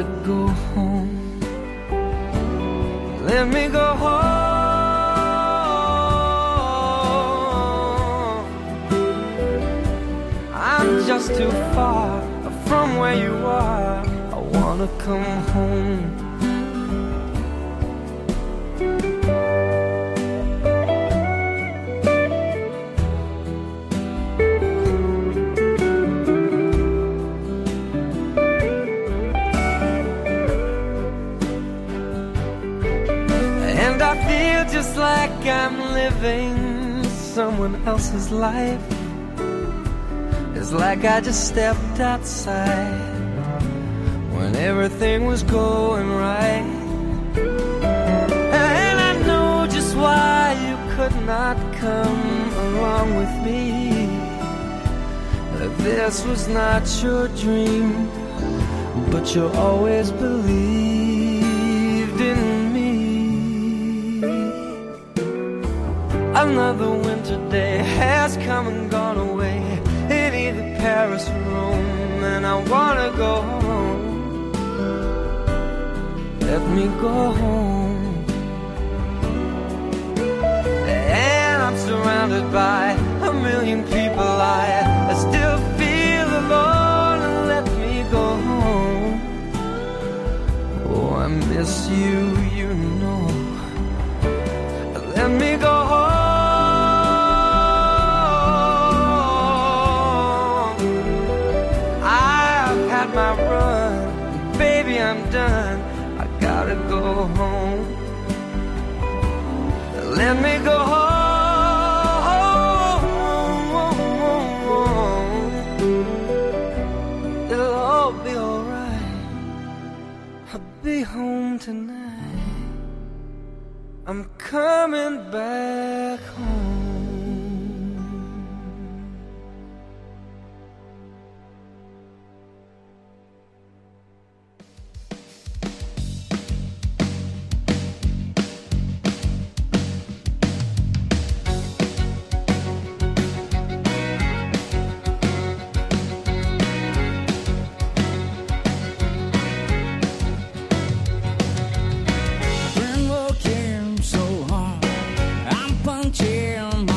to go home. Let me go home. I'm just too far from where you are. I wanna come home. I feel just like I'm living someone else's life. It's like I just stepped outside when everything was going right. And I know just why you could not come along with me. This was not your dream, but you always believed in me. Another winter day has come and gone away in either Paris or Rome, and I wanna go home. Let me go home. And I'm surrounded by a million people. I still feel alone. Let me go home. Oh, I miss you, you know. Let me go home. My run, baby, I'm done. I gotta go home. Let me go home. It'll all be alright. I'll be home tonight. I'm coming back home. Been working so hard, I'm punching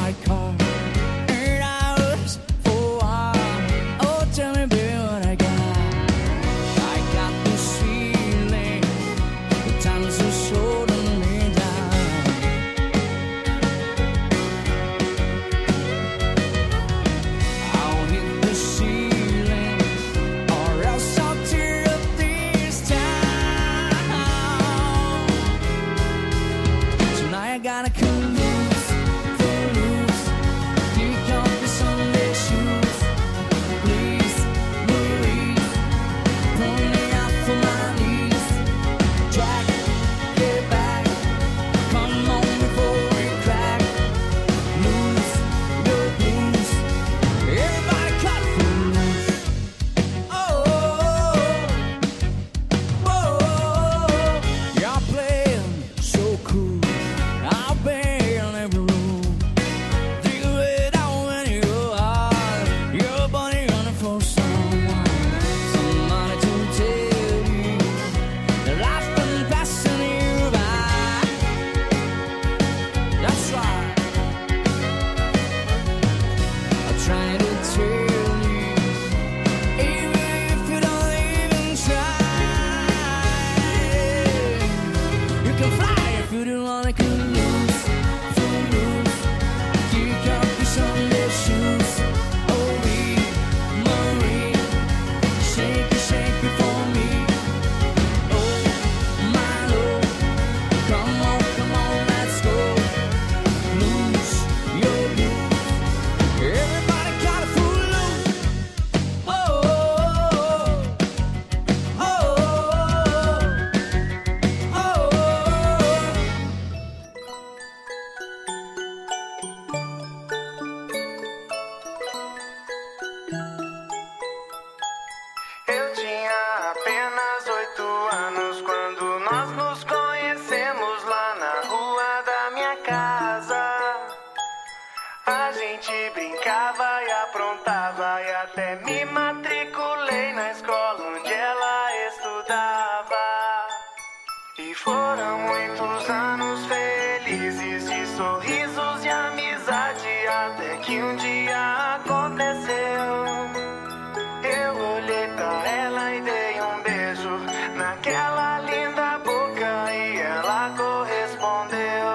E foram muitos anos felizes de sorrisos e amizade, até que um dia aconteceu. Eu olhei pra ela e dei um beijo naquela linda boca e ela correspondeu.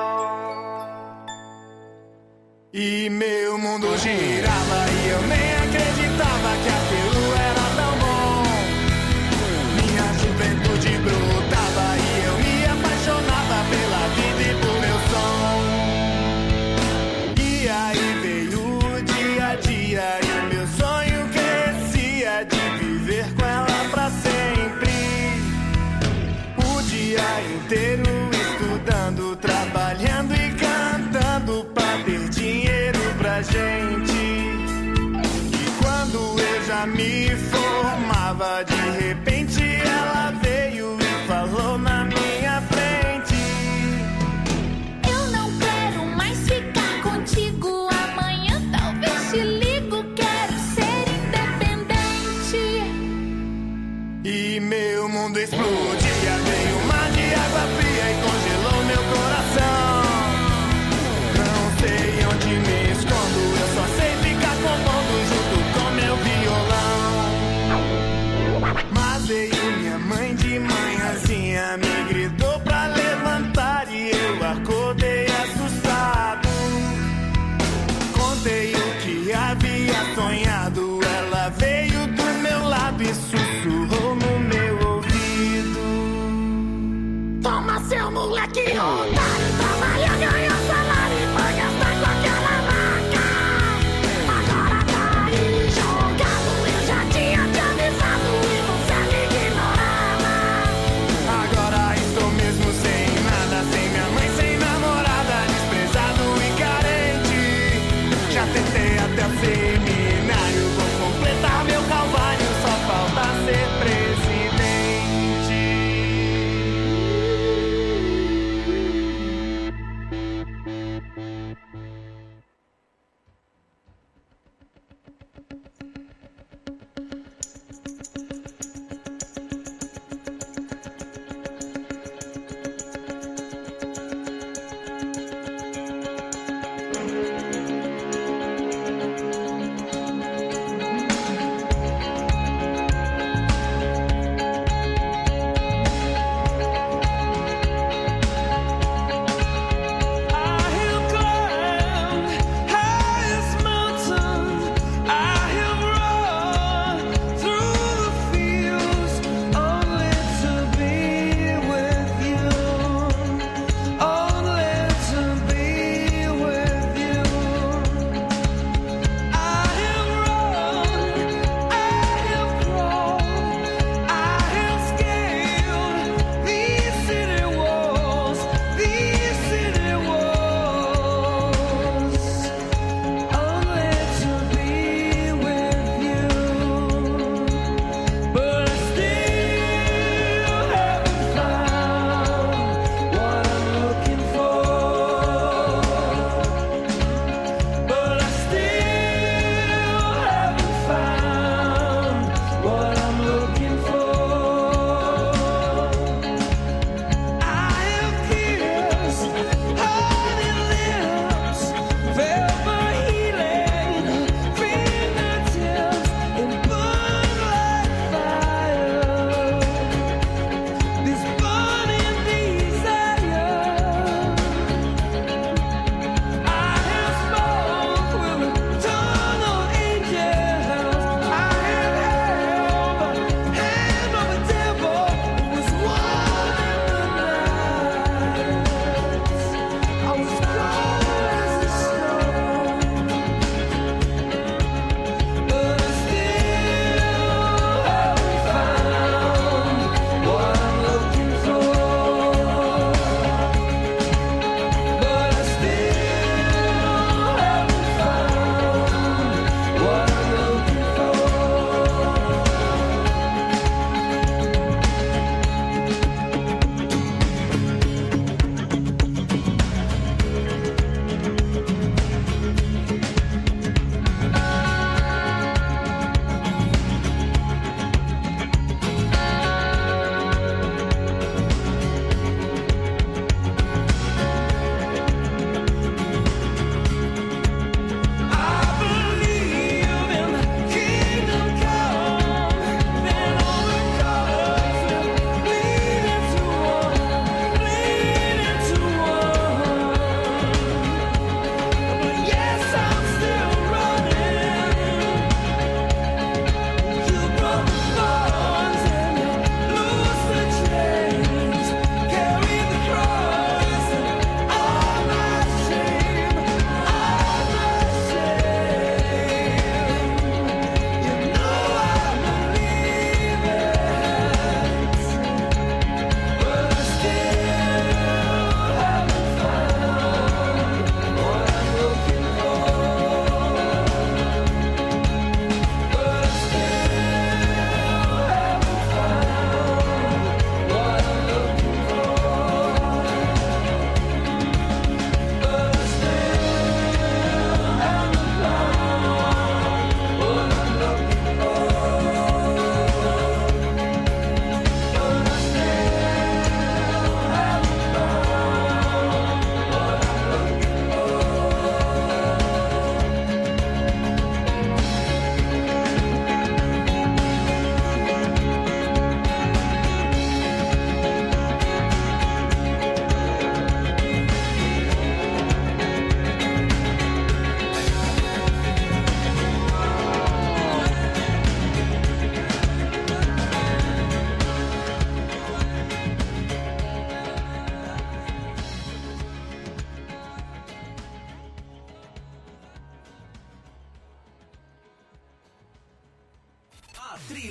E meu mundo girava e eu nem acreditava que aquilo era tão bom. Minha juventude brotava e eu me apaixonava pela vida e por meu som. E aí veio o dia a dia e o meu sonho crescia de viver com ela pra sempre. O dia inteiro estudando, trabalhando e cantando pra ter dinheiro pra gente. E quando eu já me formava, de repente ela veio e falou na minha frente: eu não quero mais ficar contigo. Amanhã talvez te ligo, quero ser independente. E meu mundo explodia, veio um mar de água fria e congelou meu coração. Não sei onde me escondo, eu só sei ficar compondo junto com meu violão. Mas veio minha mãe de manhãzinha, me gritou pra levantar e eu acordei assustado. Contei o que havia sonhado, ela veio do meu lado e sussurrou no meu ouvido: toma seu moleque otário, trabalha, ganha salário e vai gastar com aquela vaca. Agora tá aí jogado, eu já tinha te avisado e você me ignorava. Agora estou mesmo sem nada, sem minha mãe, sem namorada, desprezado e carente. Já tentei até o seminário, vou completar meu calvário, só falta ser presidente.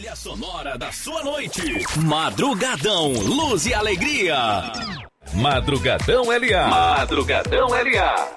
Trilha sonora da sua noite. Madrugadão, luz e alegria. Madrugadão LA. Madrugadão LA.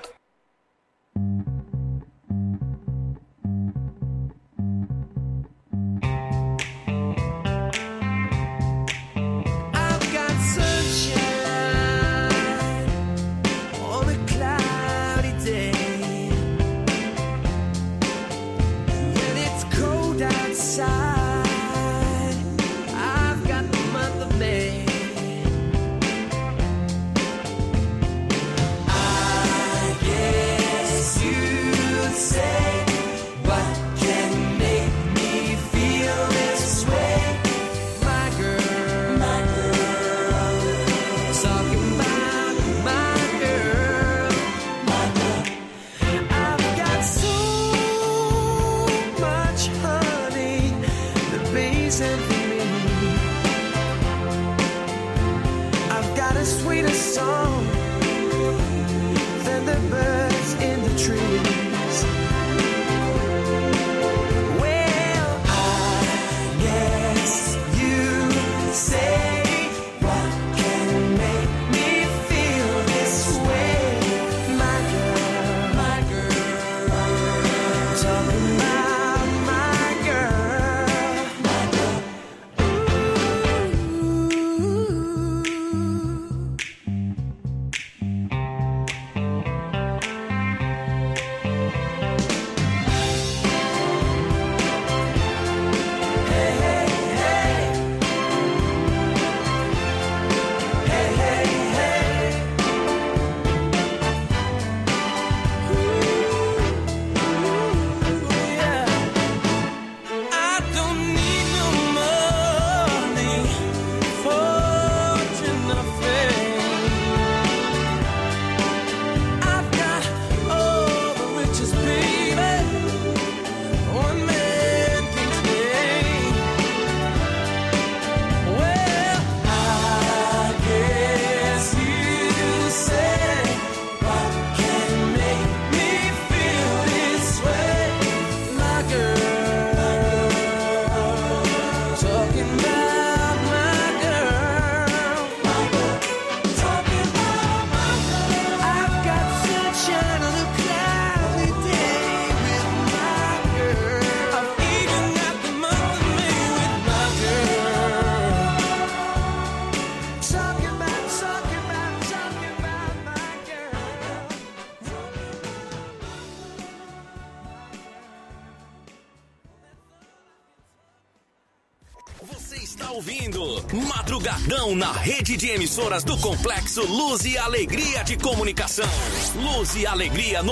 Madrugadão na rede de emissoras do Complexo Luz e Alegria de Comunicação. Luz e Alegria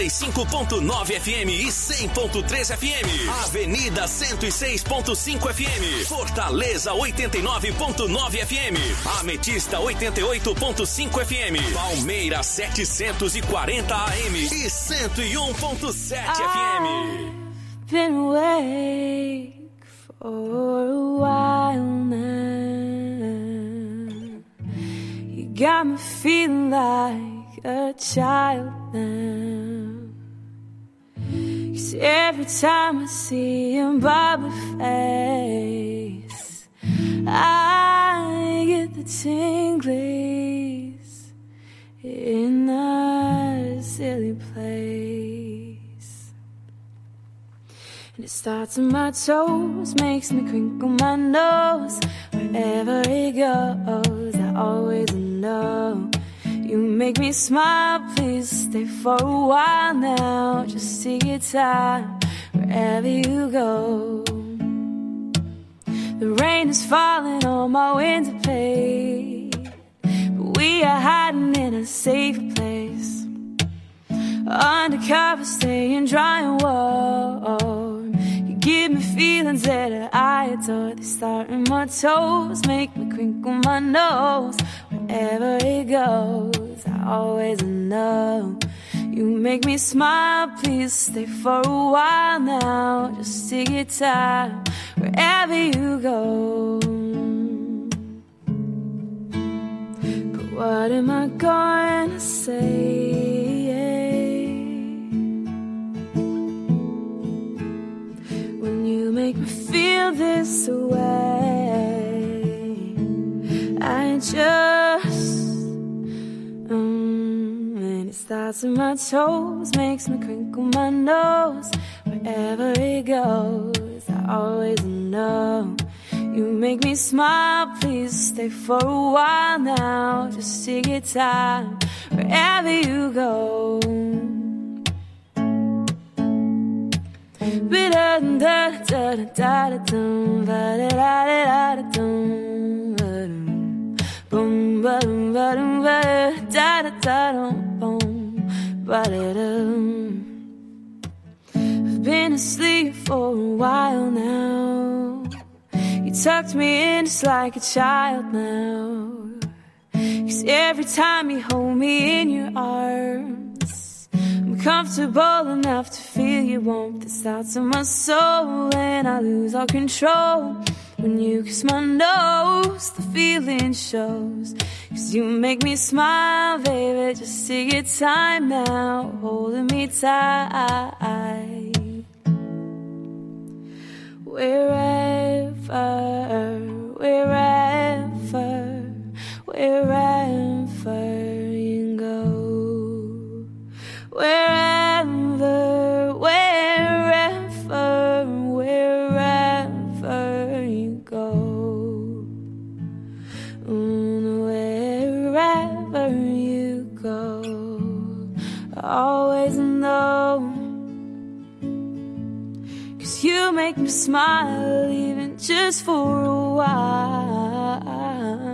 95.9 FM e 100.3 FM. Avenida 106.5 FM. Fortaleza 89.9 FM. Ametista 88.5 FM. Palmeiras 740 AM e 101.7 FM. Been awake for a while now. You got me feeling like a child now. 'Cause every time I see your bubbly face, I get the tinglies in a silly place. And it starts on my toes, makes me crinkle my nose. Wherever it goes, I always know. You make me smile, please stay for a while now. Just take your time, wherever you go. The rain is falling on my window pane, but we are hiding in a safe place. Undercover, staying dry and warm. You give me feelings that I adore. They start in my toes, make me crinkle my nose. Wherever it goes, I always know. You make me smile, please stay for a while now. Just take your time, wherever you go. But what am I going to say? When you make me feel this way. just and it starts in my toes, makes me crinkle my nose. Wherever it goes, I always know. You make me smile, please stay for a while now. Just take your time, wherever you go. I've been asleep for a while now. You tucked me in just like a child now. 'Cause every time you hold me in your arms, I'm comfortable enough to feel your warmth. It starts in my soul and I lose all control. When you kiss my nose, the feeling shows. 'Cause you make me smile, baby, just take your time now, holding me tight. Wherever, wherever, wherever you go. Wherever, wherever, wherever you go. Wherever you go, I always know. 'Cause you make me smile, even just for a while.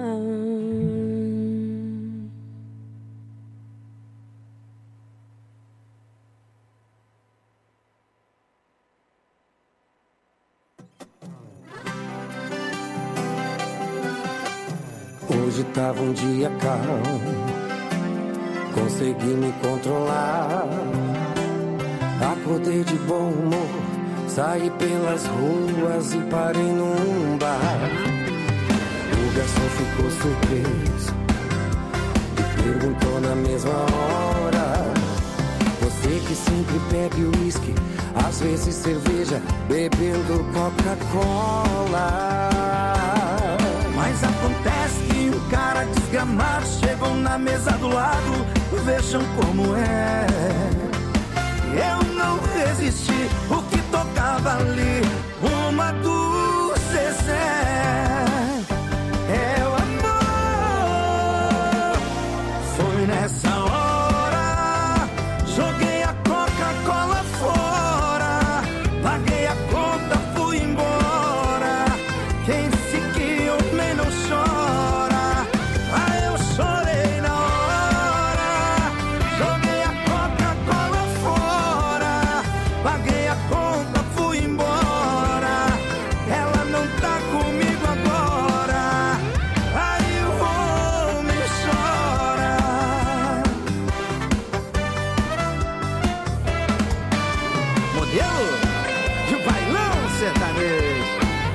Hoje tava um dia calmo, consegui me controlar. Acordei de bom humor, saí pelas ruas e parei num bar. O garçom ficou surpreso e perguntou na mesma hora: você que sempre bebe uísque, às vezes cerveja, bebendo Coca-Cola. Mas acontece que um cara desgramado chegou na mesa do lado. Vejam como é. Eu não resisti, o que tocava ali, uma do Zezé. É o amor. Foi nessa hora, joguei a Coca-Cola fora, paguei a conta, fui embora. Quem se que homem não chora, ah, eu chorei na hora. Joguei a Coca-Cola fora, paguei a conta, fui embora. Ela não tá comigo agora, aí o homem chora. Modelo de bailão sertanejo.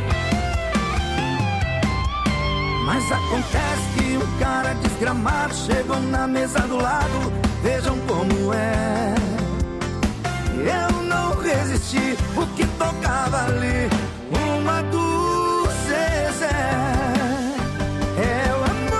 Mas acontece que um cara desgramado chegou na mesa do lado. Vejam como é. Eu não resisti, o que tocava ali, uma do Zezé. É o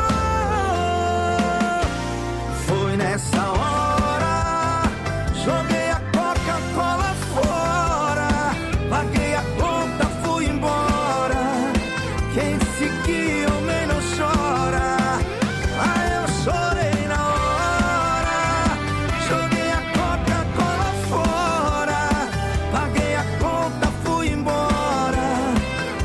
amor. Foi nessa hora, joguei a Coca-Cola fora, paguei a conta, fui embora. Quem se que homem não chora, ah, eu chorei na hora. Joguei a Coca-Cola fora, paguei a conta, fui embora.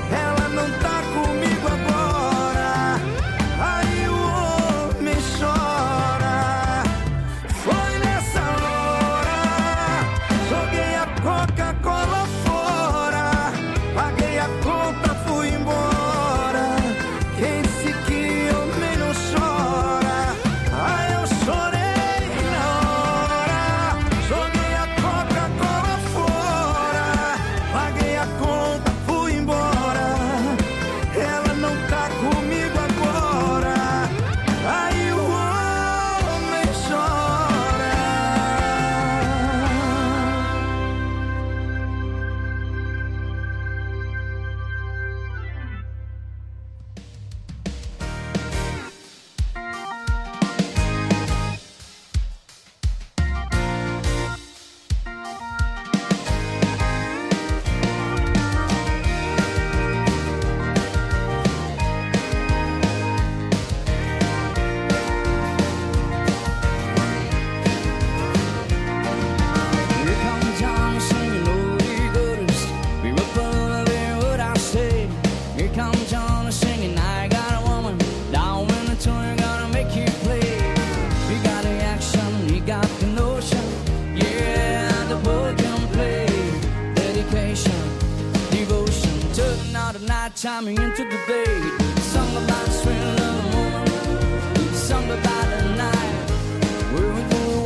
time into the day. The song about the thrill of the moment. The song about the night. Where we do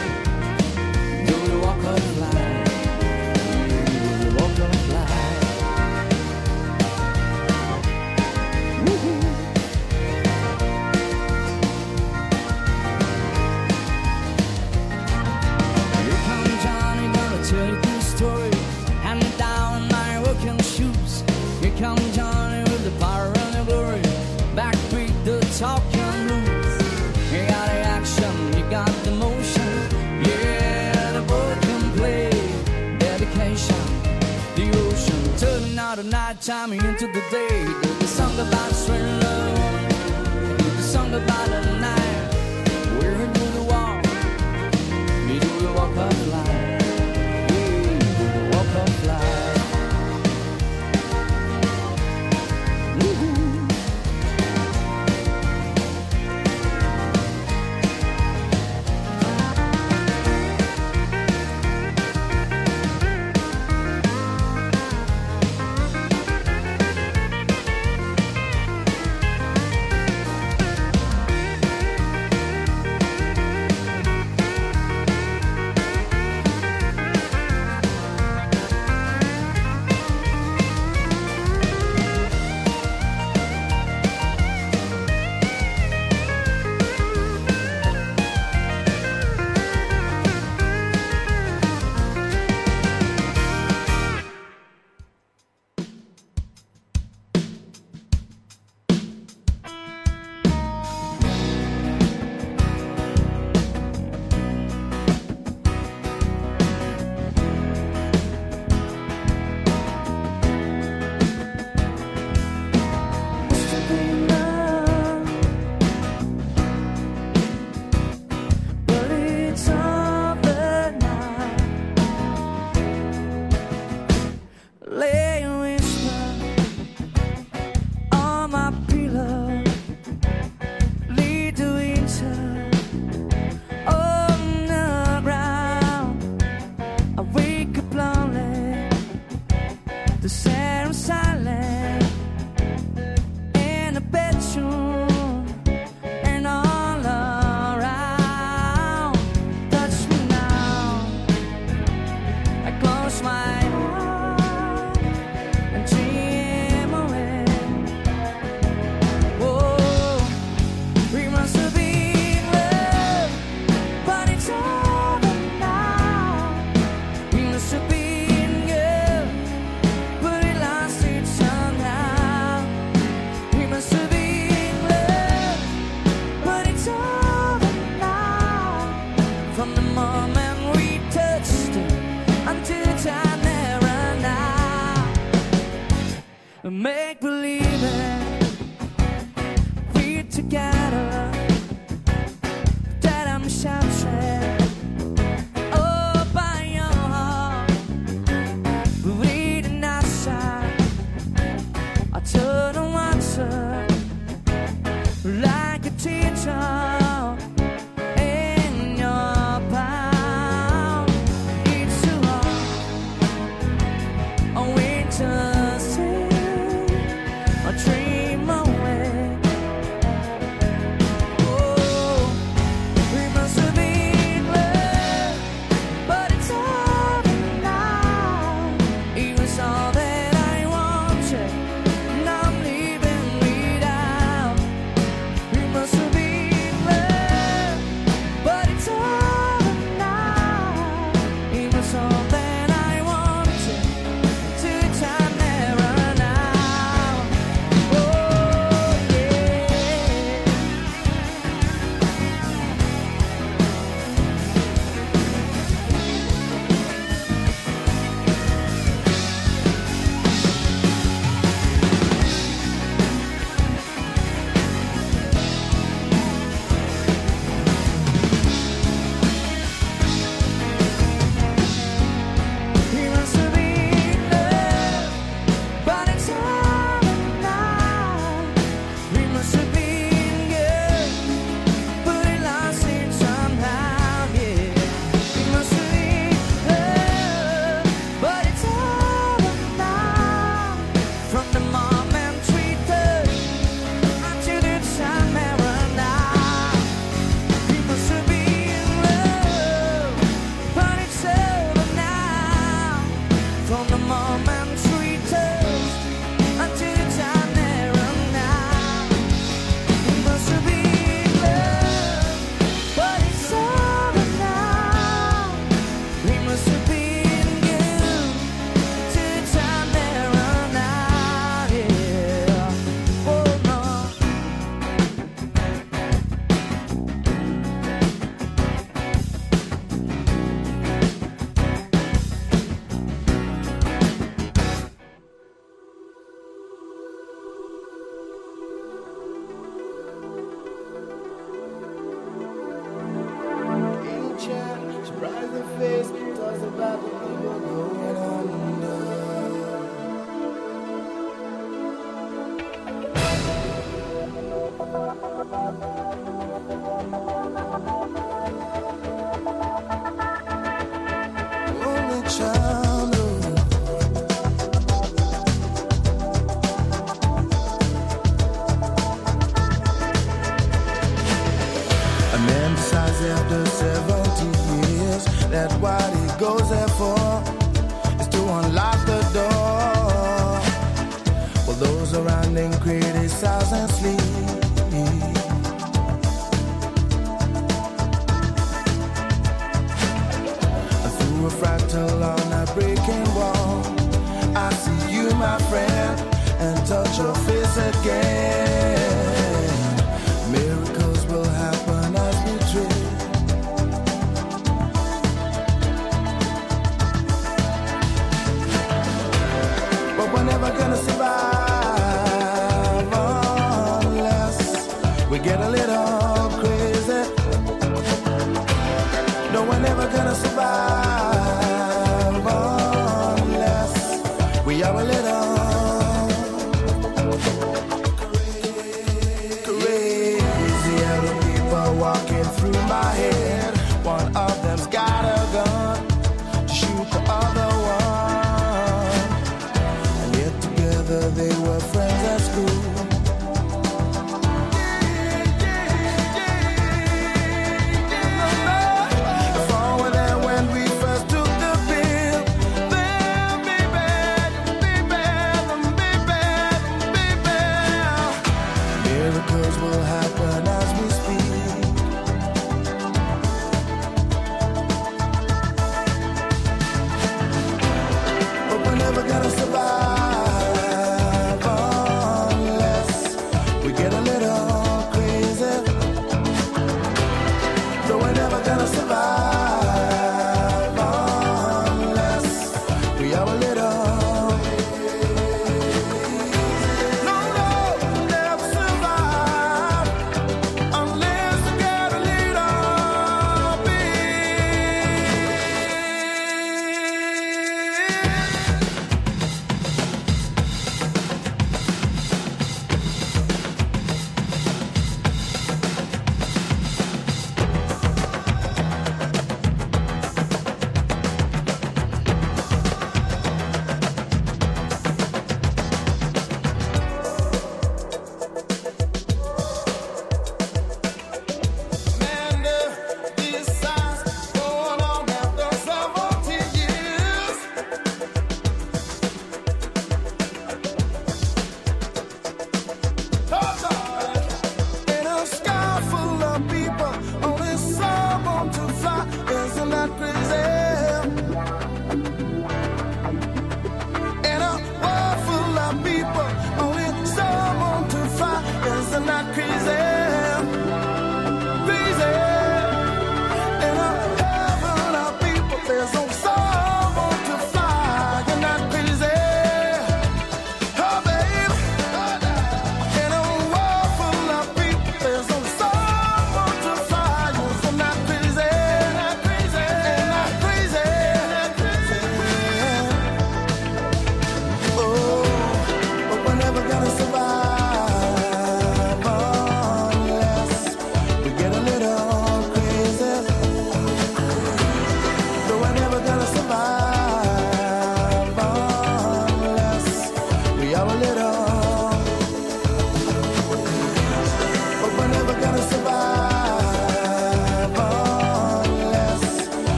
the walk of life. Do the walk of life. Woo-hoo. Here comes Johnny, gonna tell you this story. Hand me down my working shoes. Here comes Johnny with the power and the glory. Backbeat the talking blues. You got the action, you got the motion. Yeah, the boy can play. Dedication, devotion. Turning out of night time into the day. The song about straight love. The song about the night. We're into the walk. We do the walk of life. We do the walk of life. A man decides after 70 years that what he goes there for is to unlock the door. Well, those around him criticize and sleep. And through a fractal on a breaking wall, I see you, my friend, and touch your face again. Miracles will happen as we dream. But we're never gonna survive unless we get a little crazy. No, we're never gonna survive unless we are a little crazy. Other people walking through my head. One of them's got a gun to shoot the other one. And yet together they were friends at school. If all were there when we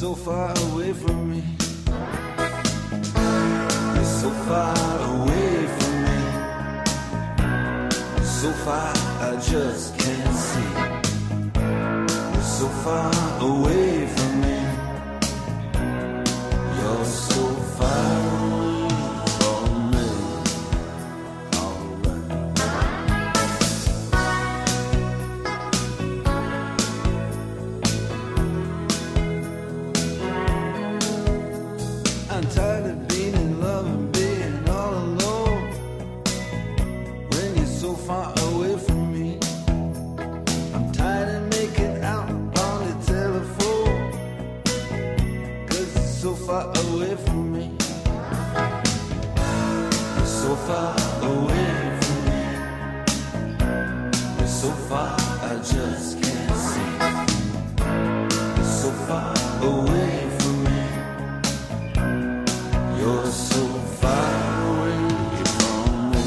so far away from me. You're so far away from me. So far I just can't see. You're so far away from me. You're so far away from me. I'm tired of being in love and being all alone when you're so far away from me. I'm tired of making out on the telephone 'cause you're so far away from me. You're so far away from me. You're so far I just can't see. You're so far away from me. You're so far away from me.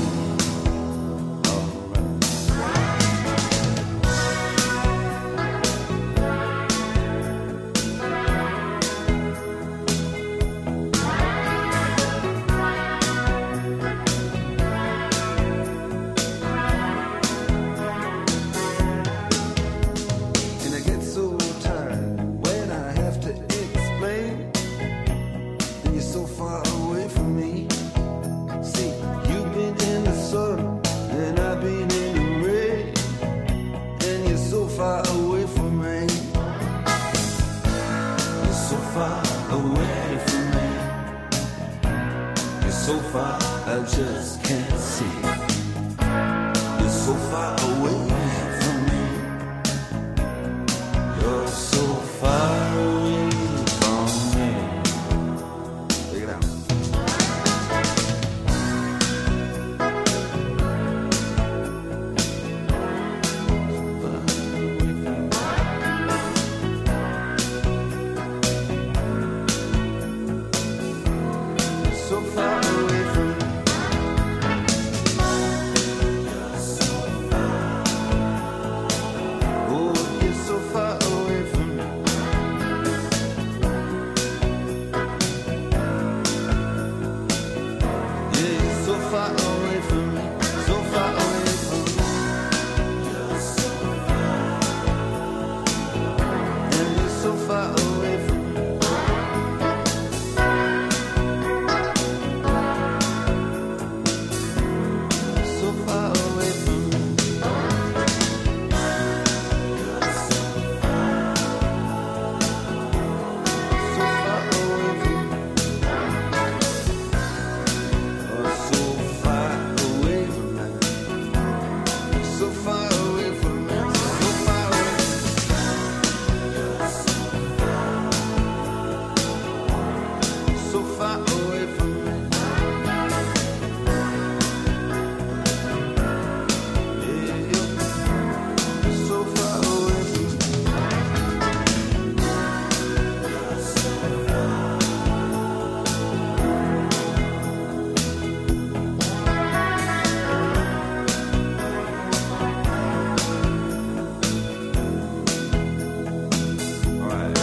And I get so tired when I have to explain. And you're so far away from me. See, you've been in the sun and I've been in the rain. And you're so far away from me. You're so far away from me. You're so far I just can't see. You're so far away from me. You're so far away from me. Check it out. So far away from me. Oh, you're so far away from me. Yeah, you're so far away from me. So far away from me. You're so far. And you're so far away from me. So far away from me. So far away from me. Oh, so far away from me. So far away from me. So far away. So far away from me. Yeah, you're so far away from me. All right.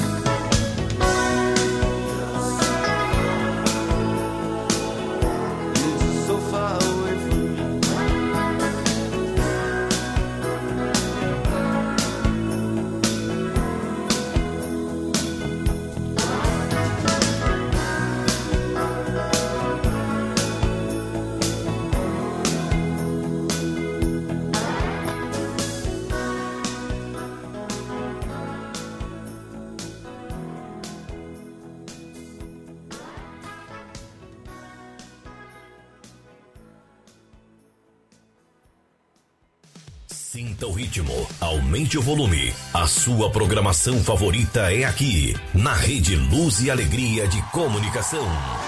You're just so far away from me. Sinta o ritmo, aumente o volume. A sua programação favorita é aqui, na Rede Luz e Alegria de Comunicação.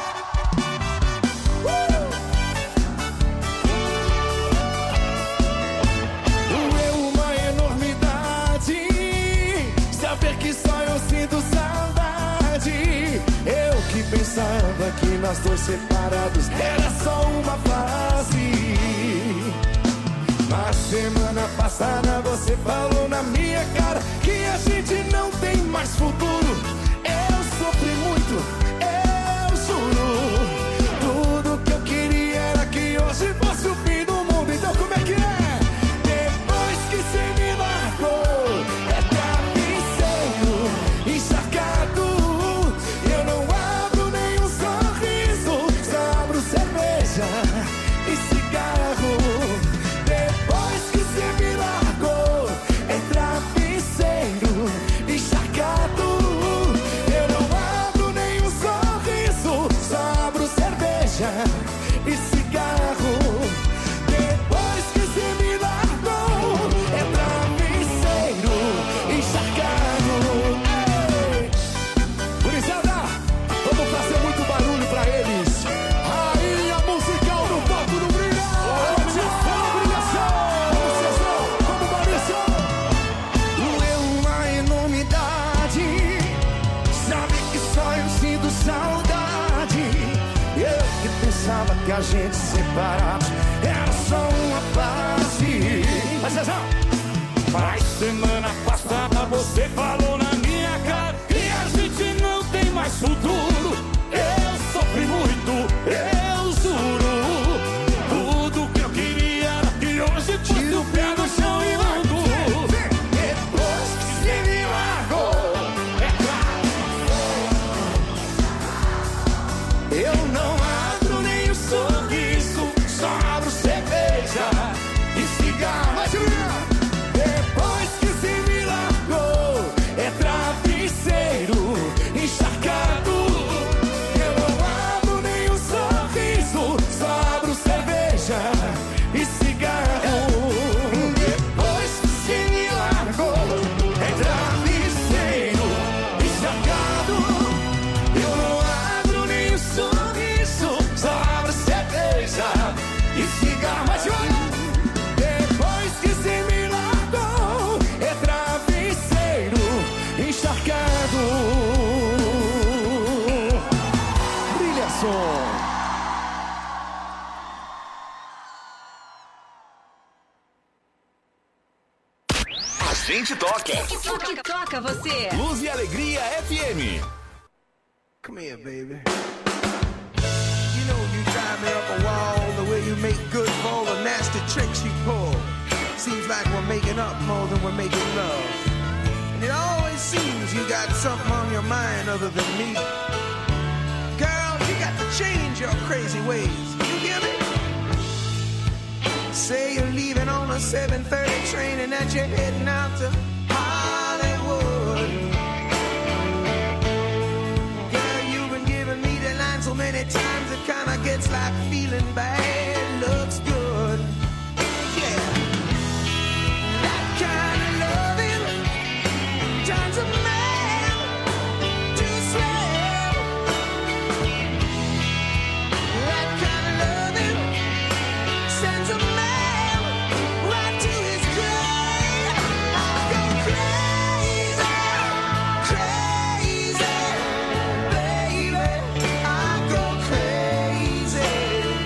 Doeu uma enormidade saber que só eu sinto saudade. Eu que pensava que nós dois separados era só uma fase. Na semana passada você falou na minha cara que a gente não tem mais futuro. achava que a gente separado era só uma fase. Mas faz semana passada você falou na minha cara que a gente não tem mais futuro. Eu sofri muito, eu juro. Tudo que eu queria era que hoje tiro o pé do chão e largo. Depois que você me largou, é claro, eu não abro nem o sorriso, só abro cerveja e cigarro. Depois que você me largou, é travesseiro encharcado. Eu não abro nem um sorriso, só abro cerveja e cigarro. Depois que você me largou, é travesseiro encharcado. Eu não abro nem um sorriso, só abro cerveja e cigarro. Mas depois que você me largou, é travesseiro encharcado. Brilha som. A gente toca. O que toca você? Luz e Alegria FM. Come here, baby. You know you drive me up a wall the way you make good for all the nasty tricks you pull. Seems like we're making up more than we're making love. And it always seems you got something on your mind other than me. Girl, you got to change your crazy ways. You hear me? Say you're leaving on a 7:30 train and that you're heading out to Hollywood. Girl, you've been giving me the line so many times it kinda gets like feeling bad looks good. Yeah, that kind of loving turns a man to slave. That kind of loving sends a man right to his grave. I go crazy, crazy, baby. I go crazy.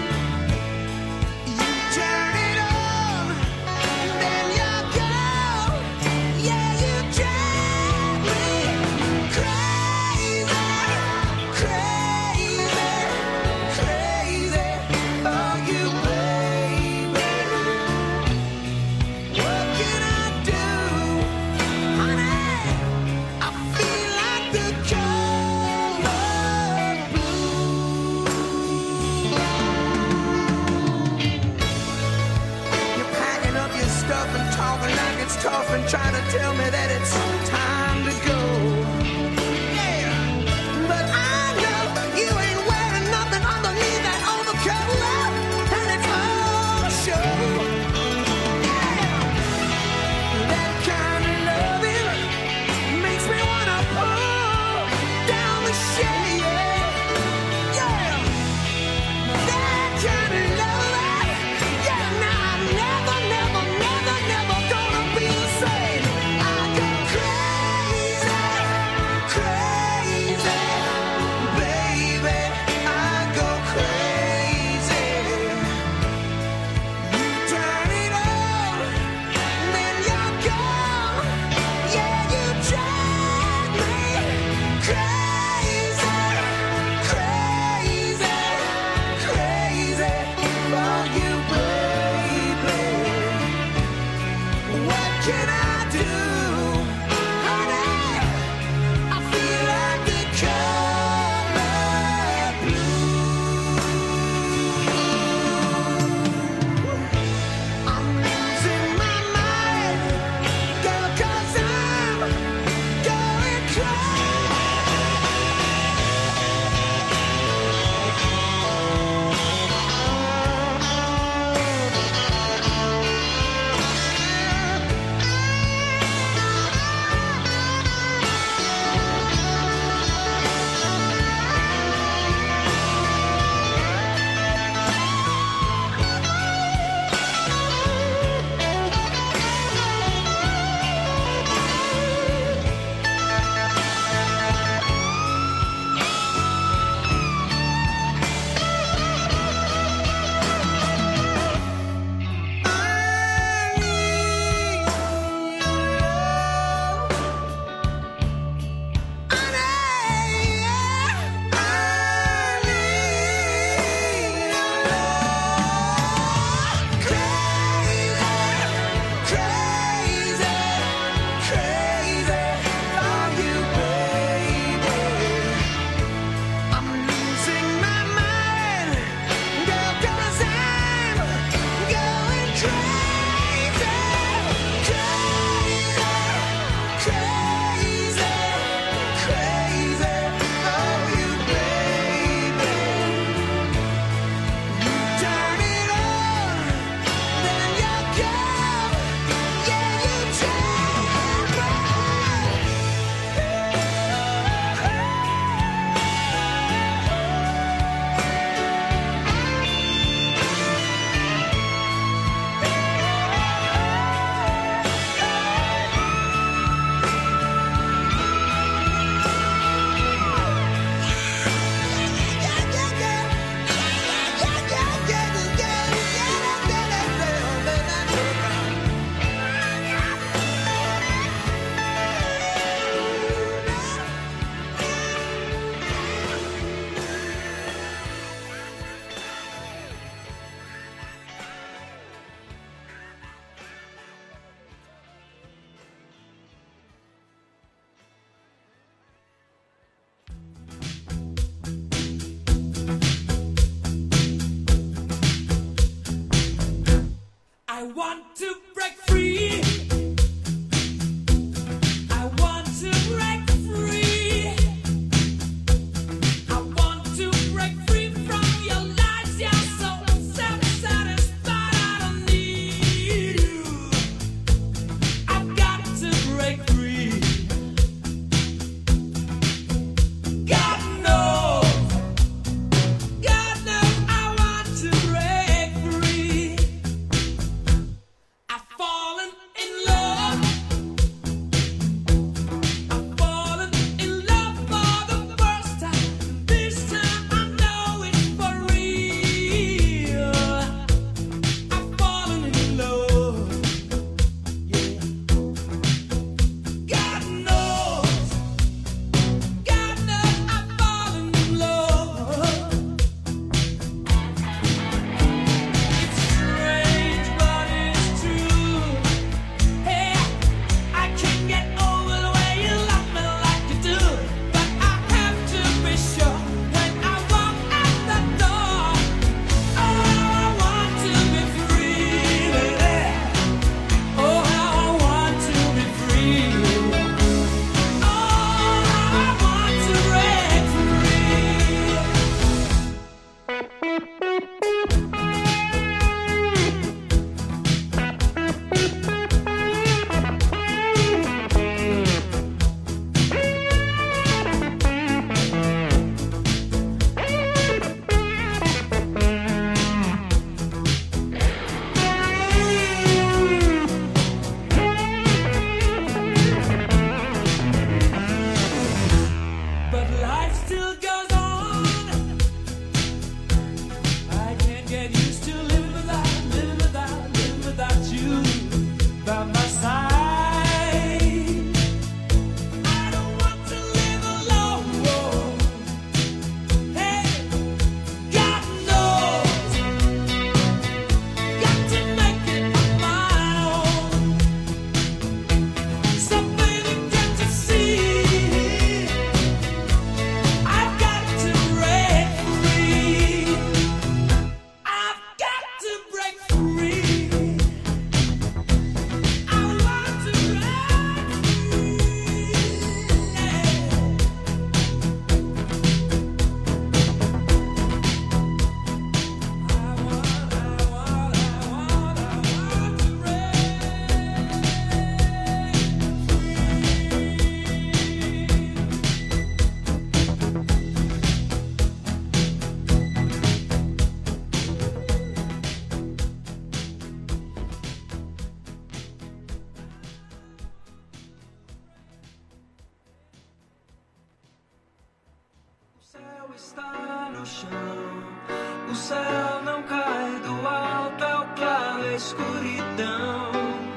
Está no chão, o céu não cai do alto, é o claro, a escuridão.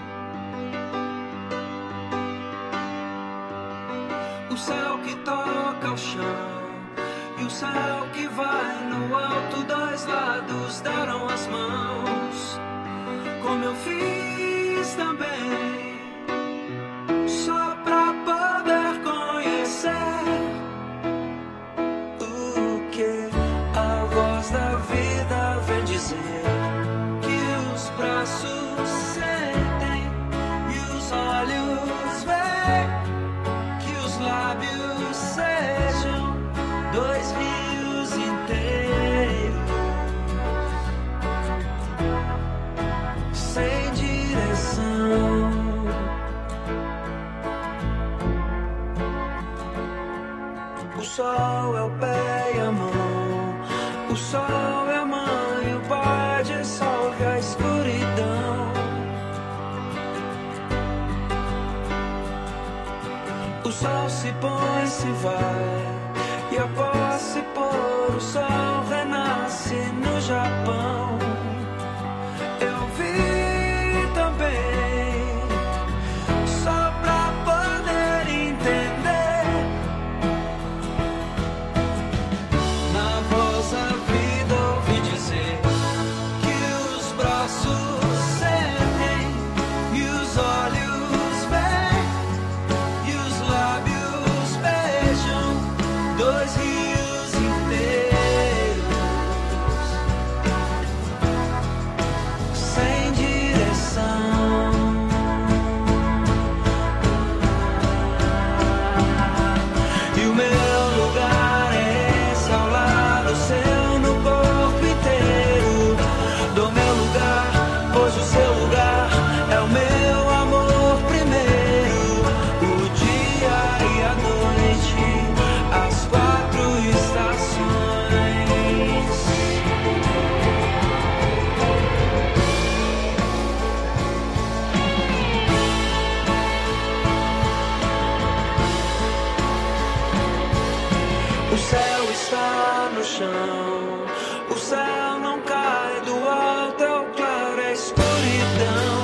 O céu que toca o chão e o céu que vai no alto, dois lados deram as mãos, como eu fiz também, só pra poder conhecer da vida vem dizer que os braços sentem e os olhos veem, que os lábios sejam dois rios inteiros sem direção. O sol é o pé e a mão, o sol é a mãe, o pai dissolve a escuridão. O sol se põe, se vai, e após se pôr, o sol renasce no Japão. Eu vi também, só pra poder entender, na voz da vida ouvi dizer que os braços sentem e os olhos veem e os lábios beijam dois rios inteiros sem direção. chão. O céu não cai do alto, é o claro, é a escuridão.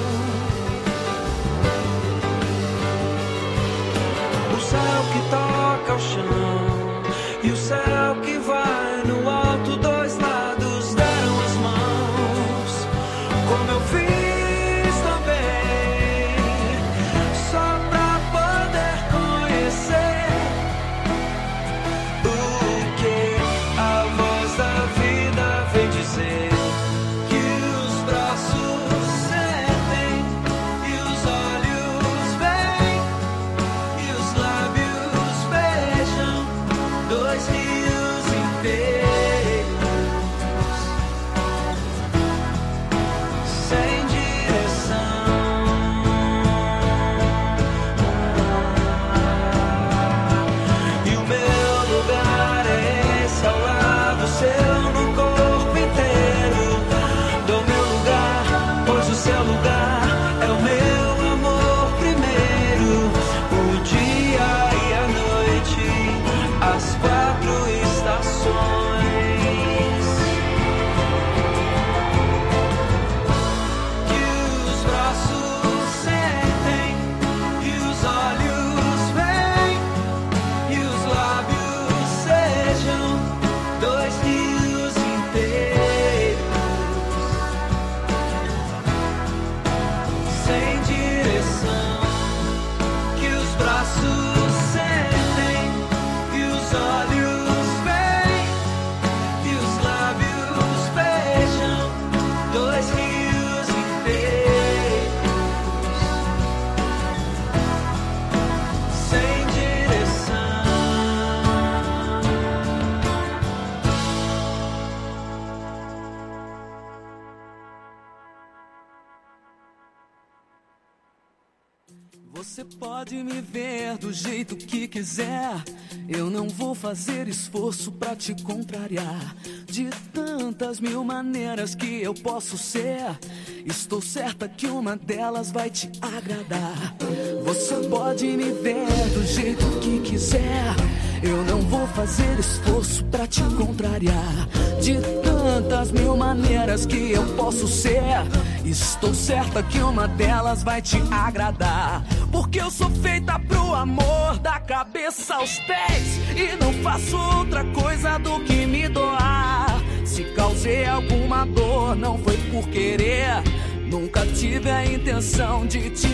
O céu que toca o chão e o céu que vai no alto, dois lados deram as mãos, como eu fiz também, só pra poder conhecer o que a voz da vida vem dizer, que os braços sentem e os olhos veem e os lábios beijam, dois rios inteiros sem direção. E o meu lugar é esse, ao lado seu, no corpo inteiro. Do meu lugar, pois o seu lugar é o meu amor primeiro. O dia e a noite, as quatro estações. Que os braços sentem e os olhos veem e os lábios sejam dois rios inteiros sem direção. Que os braços sentem e os olhos veem e os lábios beijam, dois rios inteiros sem direção. Você pode me ver do jeito que quiser, eu não vou fazer esforço pra te contrariar. De tantas mil maneiras que eu posso ser, estou certa que uma delas vai te agradar. Você pode me ver do jeito que quiser, eu não vou fazer esforço pra te contrariar. De tantas mil maneiras que eu posso ser, estou certa que uma delas vai te agradar. Porque eu sou feita pro amor, da cabeça aos pés, e não faço outra coisa do que me doar. Se causei alguma dor, não foi por querer, nunca tive a intenção de te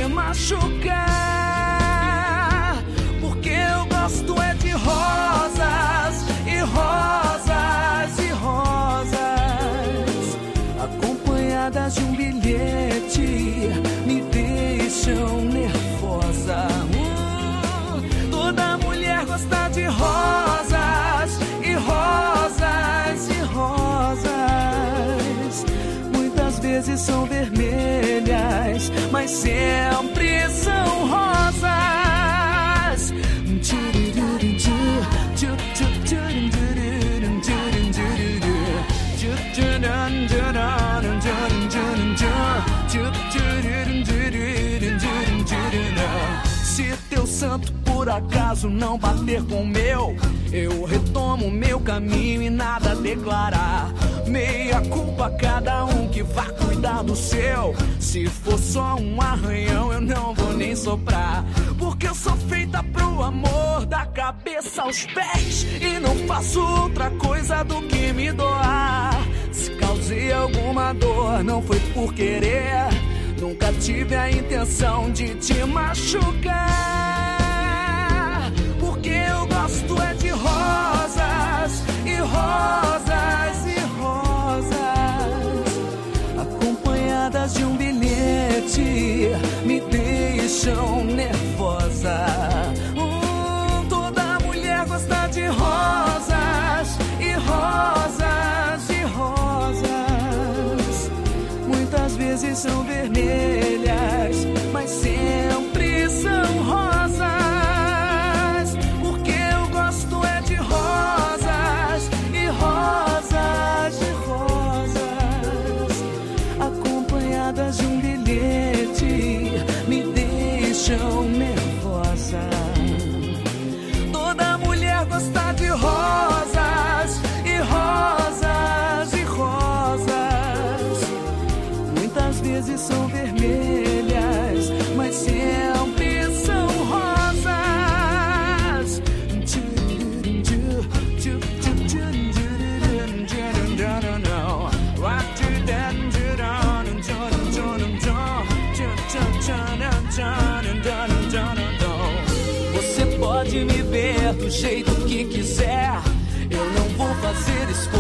machucar. Porque eu gosto é de rosas e rosas e rosas, acompanhadas de um bilhete, me deixam nervosa. Toda mulher gosta de rosas e rosas e rosas. Muitas vezes são vermelhas, mas sempre são rosas. Se teu santo por acaso não bater com o meu, eu retomo meu caminho e nada a declarar. Meia culpa cada um que vá cuidar do seu. Se for só um arranhão eu não vou nem soprar. Porque eu sou feita pro amor, da cabeça aos pés, e não faço outra coisa do que me doar. Se causei alguma dor, não foi por querer, nunca tive a intenção de te machucar. Porque eu gosto é de rosas e rosas e rosas, acompanhadas de um bilhete, me deixam nervosa. Toda mulher gosta de rosas e rosas e rosas. Muitas vezes são vermelhas, mas sempre são rosas. Porque eu gosto é de rosas e rosas e rosas, acompanhadas de um bilhete, me deixam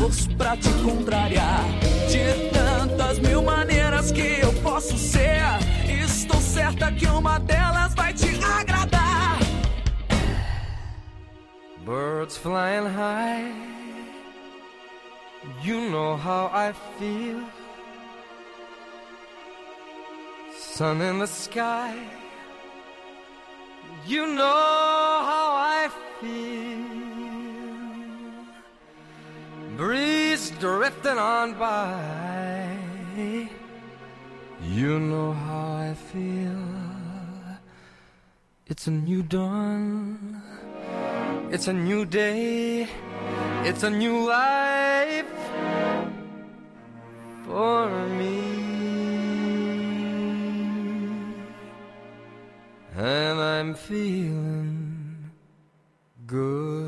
esforço pra te contrariar. De tantas mil maneiras que eu posso ser, estou certa que uma delas vai te agradar. Birds flying high, you know how I feel. Sun in the sky, you know how I feel. Breeze drifting on by, you know how I feel. It's a new dawn, it's a new day, it's a new life for me. And I'm feeling good.